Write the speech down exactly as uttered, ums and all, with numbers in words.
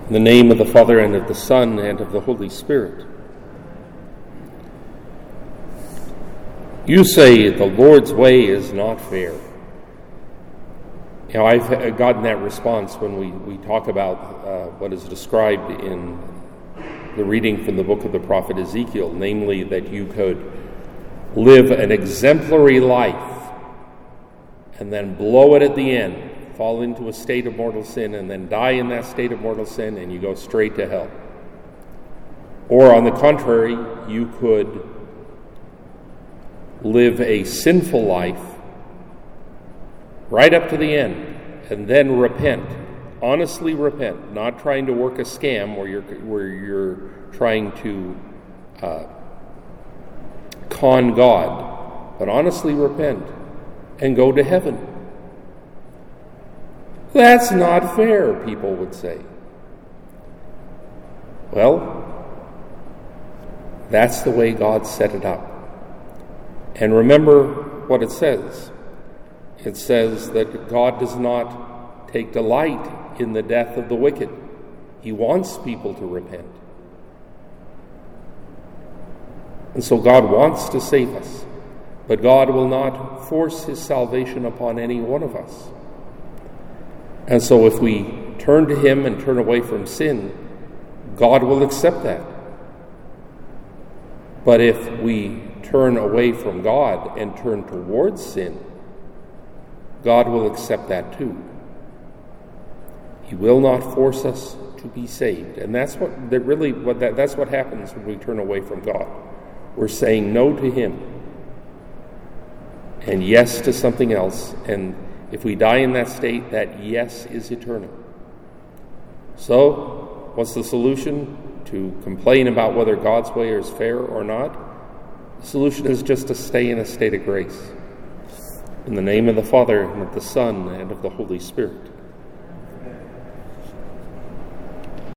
In the name of the Father, and of the Son, and of the Holy Spirit. You say the Lord's way is not fair. You know, I've gotten that response when we, we talk about uh, what is described in the reading from the book of the prophet Ezekiel, namely that you could live an exemplary life and then blow it at the end, fall into a state of mortal sin, and then die in that state of mortal sin, and you go straight to hell. Or on the contrary, you could live a sinful life right up to the end, and then repent, honestly repent, not trying to work a scam where you're where you're trying to uh, con God, but honestly repent and go to heaven. That's not fair, people would say. Well, that's the way God set it up. And remember what it says. It says that God does not take delight in the death of the wicked. He wants people to repent. And so God wants to save us, but God will not force his salvation upon any one of us. And so if we turn to him and turn away from sin, God will accept that. But if we turn away from God and turn towards sin, God will accept that too. He will not force us to be saved. And that's what that really what that, that's what happens when we turn away from God. We're saying no to him and yes to something else, and if we die in that state, that yes is eternal. So, what's the solution? To complain about whether God's way is fair or not? The solution is just to stay in a state of grace. In the name of the Father, and of the Son, and of the Holy Spirit.